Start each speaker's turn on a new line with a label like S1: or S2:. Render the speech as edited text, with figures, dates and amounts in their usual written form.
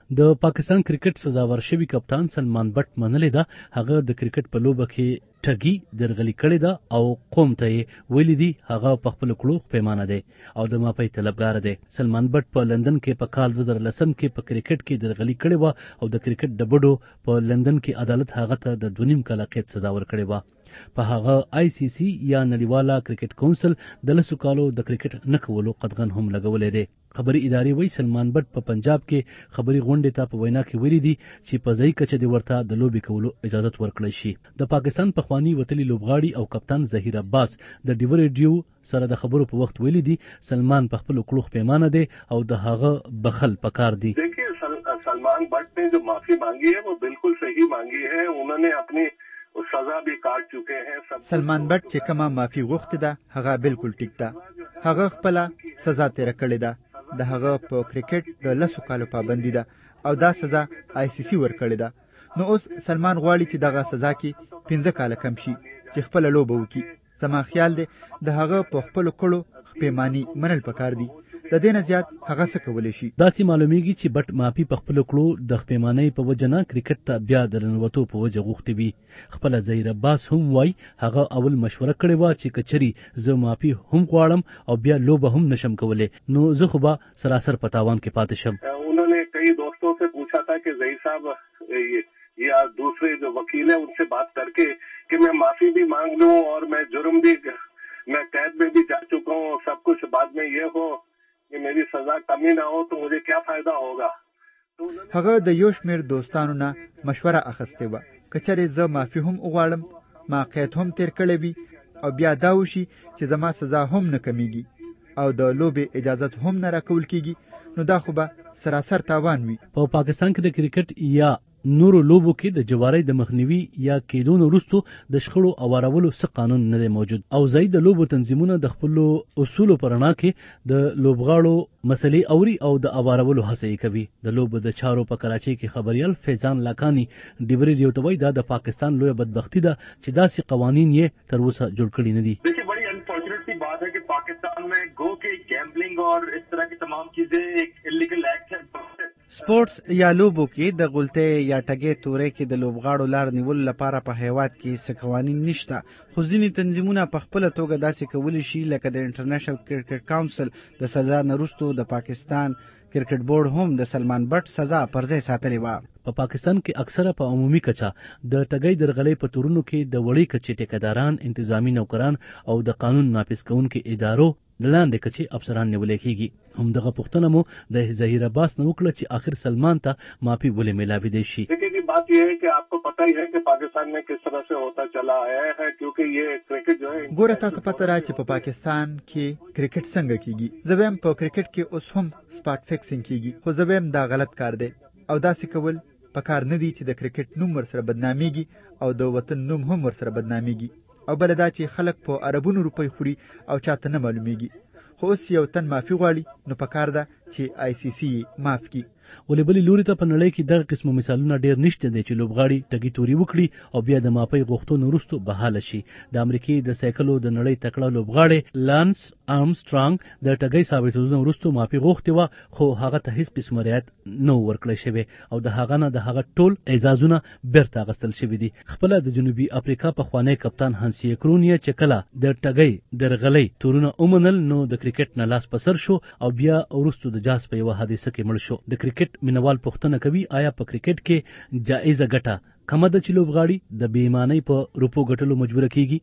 S1: د پاکستان کرکټ سزاور شوي کپتان سلمان بټ منلې ده هغه د کرکټ په لوبه کې ټګي درغلي کړې ده او قوم ته یې ویلي دي هغه په خپلو کړو پیمانه دی او د معافۍ طلبګار دی. سلمان بټ په لندن کې په کال 2010 کې په کرکټ کې درغلي کړې وه او د کرکټ د بډو په لندن کې عدالت هغه ته د 2.5 کاله قید سزا ورکړې وه. په هغه ICC یا نړیواله کرکټ کونسل د 10 کالو د کرکټ نه کولو قدغن هم لګولی دی. خبري ادارې وایي سلمان بټ په پنجاب کې خبري غونډې ته په وینا کې ویلي دي چې په ځای کچه دې ورته د لوبې کولو اجازت ورکړی شي. د پاکستان پخواني وتلي لوبغاړي او کپتان ظهیر عباس د ډیو ریډیو سره د خبرو په وخت ویلي دي سلمان په خپلو کړو پیمانه دی او د هغه بخل پکار دی.
S2: सलमान भट्ट ने जो माफी मांगी है वो बिल्कुल सही मांगी है. उन्होंने अपनी सजा भी काट चुके हैं.
S3: सलमान भट्ट چې کومه معافي غوښتې ده هغه بالکل ټیک ده. هغه خپله سزا تیره کړې ده. د هغه په کرکټ د 10 کالو پابندي ده او دا سزا ICC ورکړې ده. نو اوس سلمان غواړي چې دغه سزا کې 15 کاله کم شي چې خپله لوبه وکړي. زما خیال دی د هغه په خپلو کړو پیماني منل پکار دي. د دې نه زیات هغه څه کولی شي.
S1: داسې معلومیږي چې بټ معافي په خپلو کړو د پیمانۍ په وجه نه کرکټ ته بیا د ننوتو په وجه غوښتې وي. خپله ظهیر عباس هم وایي هغه اول مشوره کړې وه چې کچري زه معافي هم غواړم او بیا لوبه هم نشم کولی نو زه خو به سراسر په تاوان کې پاتې شم.
S2: उन्होंने कई दोस्तों से पूछा था कि ज़हीर साहब या दूसरे जो वकील हैं उनसे बात करके कि मैं माफी भी मांग लूं और मैं जुर्म भी मैं कैद में भी जा चुका हूं सब कुछ बाद में ये हो कि मेरी सजा कम ही ना हो तो मुझे क्या फायदा होगा.
S3: هغه د یو شمېر دوستانو نه مشوره اخیستې وه که چېرې زه معافي هم وغواړم ما قید هم تیر کړی وي او بیا دا وشي چې زما سزا هم نه کمیږي او د لوبې اجازت هم نه راکول کیږي نو دا خو به سراسر تاوان وي.
S1: په پاکستان کې د کرکټ یا نورو لوبو کې د جوارۍ د مخنیوي یا کېدو نه وروستو د شخړو اوارولو څه قانون نه دی موجود او ځایي د لوبو تنظیمونه د خپلو اصولو په رڼا کې د لوبغاړو مسلې اوري او د اوارولو هڅه یې کوي. د لوبو د چارو په کراچۍ کې خبریال فیضان لاکانی ډیو ریډیو ته وایي دا د پاکستان لویه بدبختي ده چې داسې قوانین یې تر اوسه جوړ کړي نه دي.
S4: बात है कि पाकिस्तान में गो के गैम्बलिंग और इस तरह की तमाम चीजें एक इलीगल एक्ट है.
S5: سپورټس یا لوبو کې د غلطۍ یا ټګۍ تورې کې د لوبغاړو لار نیولو لپاره په هیواد کې څه قوانین نشته خو ځینې تنظیمونه په خپله توګه داسې کولی شي لکه د انټرنیشنل کرکټ کاونسل د سزا نه وروستو د پاکستان کرکټ بورډ هم د سلمان بټ سزا پر ځای ساتلې وه.
S1: په پاکستان کې اکثره په عمومي کچه د ټګۍ درغلۍ په تورونو کې د وړې کچې ټیکهداران انتظامی نوکران او د قانون نافذ کوونکو ادارو د لاندې کچې افسران نیولی کېږي. همدغه پوښتنه مو د ظهیر عباس نه وکړه چې آخر سلمان ته معافي ولې میلاویدی شي.
S2: बात यह है कि आपको पता ही है कि पाकिस्तान में किस तरह से होता चला आया है क्योंकि ये क्रिकेट जो है
S3: ګوره تاسو پته را چې په پاکستان کې کرکټ څنګه کیږي. زه وایم په کرکټ کې اوس هم سپاټ فکسینګ کیږي خو زه وایم دا غلط کار دی او داسې کول پکار نه دي چې د کرکټ نوم ورسره بدنامېږي او د وطن نوم هم ورسره بدنامېږي او بله دا چې خلک په اربونو روپۍ خوري او چاته نه معلومیږي. خو اوس یو تن معافي غواړي نو پکار ده چې ICC یې معاف کړي.
S1: ولې بلې لوري ته په نړۍ کې دغه قسمه مثالونه ډېر نشته دی چې لوبغاړي ټګي توري وکړي او بیا د معافۍ غوښتو نه وروستو بحاله شي. د امریکې د سایکلو د نړۍ تکړه لوبغاړی لانس آرمسټرانګ د ټګۍ ثابتېدو نه وروستو معافي غوښتې وه خو هغه ته هیڅ قسم رعایت نه و ورکړی شوی او د هغه نه د هغه ټول اعزازونه بیرته اخیستل شوي دي. خپله د جنوبي افریقا پخوانی کپتان هانسي کرون یې چې کله د ټګۍ درغلۍ تورونه ومنل نو د کرکټ نه لاس په سر شو او بیا وروستو د جاز په یوه حادثه کې مړ شو. د کرکټ مینوال پوښتنه کوي آیا په کرکټ کې جایزه ګټه کمه ده چې لوبغاړي د بې ایمانۍ په روپو ګټلو مجبوره کیږي.